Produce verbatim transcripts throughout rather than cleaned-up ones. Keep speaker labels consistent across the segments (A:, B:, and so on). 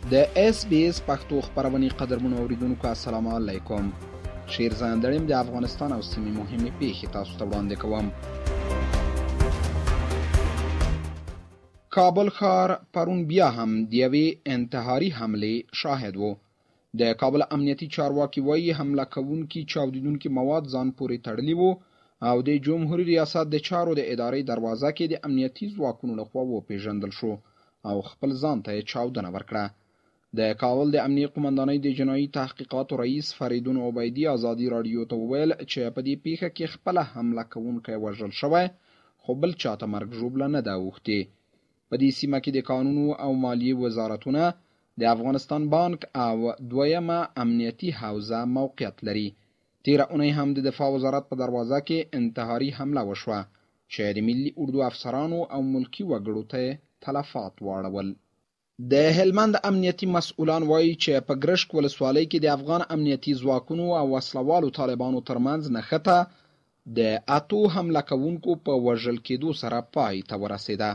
A: د اس بي اس پښتو خبرونه قدرمنو اوریدونکو السلام علیکم. شیرزان دریم د افغانستان او سیمې مهمې پیښې تاسو ته وړاندې کوم. کابل ښار پرون بیا هم د یوې انتحاري حملې شاهد و. د کابل امنیتي چارواکي وایي حمله کوونکي چاودیدونکي مواد ځان پورې تړلي وو او د جمهوریت ریاست د چارو د ادارې دروازه کې د امنیتي ځواکونو لخوا وپېژندل شو او خپل ځان ته یې چاودنه ورکړه. د کابل د امنیت قمندانۍ د جنایي تحقیقاتو رئیس فریدون عبیدي ازادي راډیو ته وویل چې په دې پیښه کې خپله حمله کوونکی وژل شوی خو بل چاته مرګ ژوبله نه ده اوښتې. په دې سیمه کې د قانونو او مالیې وزارتونه، د افغانستان بانک او دویمه امنیتي حوزه موقعیت لري. تیره اونۍ هم د دفاع وزارت په دروازه کې انتحاري حمله وشوه چې د ملي اردو افسرانو او ملکي وګړو ته تلفات واړول. د هلمند امنیتي مسؤلان وایي چې په ګرشک ولسوالۍ کې د افغان امنیتي ځواکونو او وسلوالو طالبانو ترمنځ نښته د اتو حمله کوونکو په وژل کېدو سره پای ته ورسېده.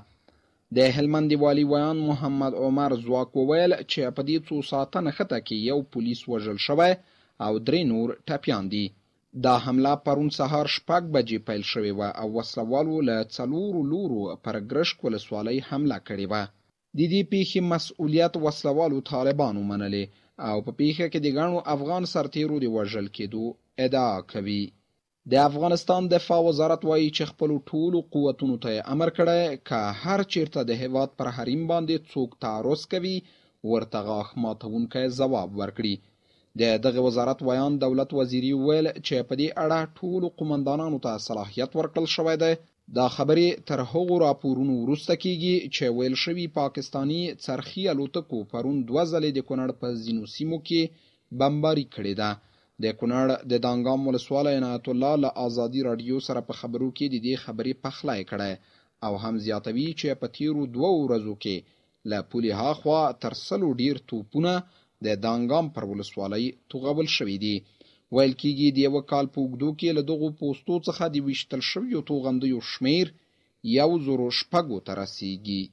A: د هلمند والي ویان محمد عمر ځواک وویل چې په دې څو ساعته نښته کې یو پولیس وژل شوی او درې نور ټپیان دي. دا حمله پرون سهار شپږ بجې پیل شوې وه او وسلوالو له څلورو لورو پر ګرشک ولسوالۍ حمله کړې وه. د دې پیښې مسؤلیت وسلوالو طالبانو منلې او په پیښه کې د ګڼو افغان سرتیرو د وژل کېدو ادعا کوي. د افغانستان دفاع وزارت وایي چې خپلو ټولو قوتونو ته یې امر کړی که هر چیرته د هېواد پر حریم باندې څوک تعرض کوي ورته غاښ ماتونکی ځواب ورکړي. د دغه وزارت ویان دولت وزیري وویل چې په دې اړه ټولو قمندانانو ته صلاحیت ورکړل شوی دی. دا خبرې تر هغو راپورونو وروسته کیږي چې ویل شوي پاکستاني څرخي الوتکو پرون دوه ځلې د کونړ په ځینو سیمو کې بمباري کړې ده. د کونړ د دانګام ولسوالی عنایت الله له ازادي راډیو سره په خبرو کې د دې خبرې پخلی کړی او هم زیاتوي چې په تیرو دوه ورځو کې له پولې هاخوا تر سلو ډیر توپونه د دانګام پر ولسوالۍ توغول شوي دي. ویل کېږي د یوه کال په اوږدو کې له دغو پوستو څخه د ویشتل شویو توغندیو شمیر یو زرو شپږو ته رسیږي.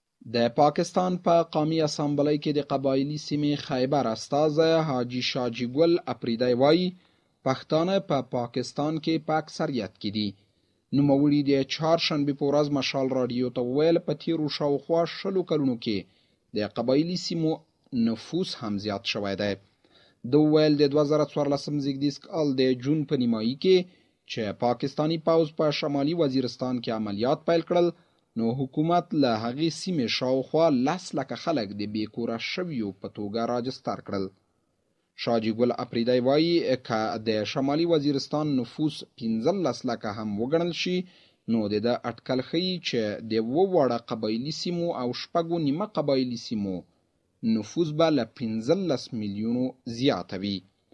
A: د پاکستان په قومي اسامبلۍ کې د قبایلي سیمې خیبر استازی حاجي شاجي ګل اپریدی وایي پښتانه په پا پاکستان کې په اکثریت کې دي. نوموړي د چهارشنبې په ورځ مشال راډیو ته وویل په تیرو شاوخوا شلو کلونو کې د قبایلي سیمو نفوس هم زیات شوی دی. د وویل د دوه زره څوارلسم زیږدیز کال د جون په نیمایي کې چې پاکستاني پوځ په شمالي وزیرستان کې عملیات پیل کړل نو حکومت له هغې سیمې شاوخوا لس لکه خلک د بېکوره شویو په توګه راجستر کړل. شاجي ګل اپریدی وایي که د شمالي وزیرستان نفوس پنځلس لکه هم وګڼل شي نو د ده اټکل ښیي چې د اووه واړه قبایلي سیمو او شپږو نیمه قبایلي سیمو نفوس به له پنځلس میلیونو زیاته وي.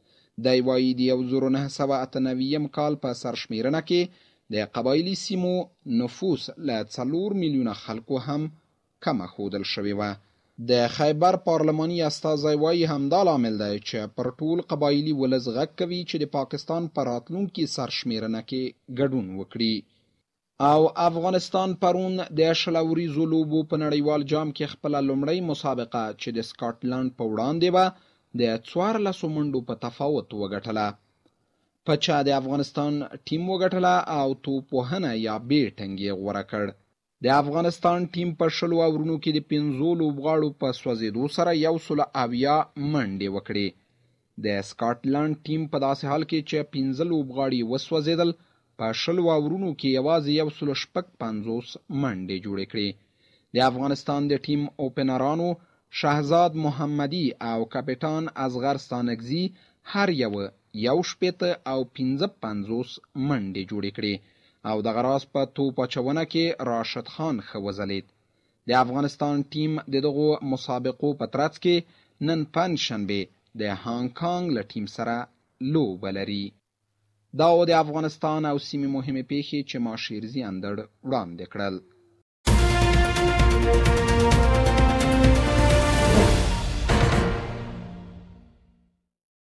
A: دی وایي د یو زرو نهه سوه اته نویم کال په سرشمېرنه کې د قبایلي سیمو نفوس له څلور میلیونه خلکو هم کمه ښودل شوې وه. د خیبر پارلماني استازی وایي همدا لامل دی چې پر ټول قبایلي ولس غږ کوي چې د پاکستان په راتلونکي سرشمېرنه کې ګډون وکړي. او افغانستان پرون د شل اوریزو لوبو په نړیوال جام کې خپله لومړۍ مسابقه چې د سکاټلند په وړاندې به د څوارلسو منډو په تفاوت وګټله. په چا د افغانستان ټیم وګټله او توپوهنه یا بیټنګ یې غوره کړ. د افغانستان ټیم په شلو اورونو کې د پنځو لوبغاړو په سوځېدو سره یو سل اویا منډې وکړې. د سکاټلند ټیم په داسې حال کې چې پنځه لوبغاړي وسوځېدل په شلو اورونو کې یوازې یو سل شپږ پنځوس منډې جوړې کړې. د افغانستان د ټیم اوپنرانو شهزاد محمدي او کپټان اصغر ستانکزي هر یوه یو شپېته او پنځه پنځوس منډې جوړې کړې او دغه راز په توپ اچونه کې راشد خان ښه وځلېد. د افغانستان ټیم د دغو مسابقو په ترڅ کې نن پنجشنبې د هانګ کانګ له ټیم سره لوبه لري. دا و د افغانستان او سیمې مهمې پیښې چې ما شیرزي اندړ وړاندې کړل.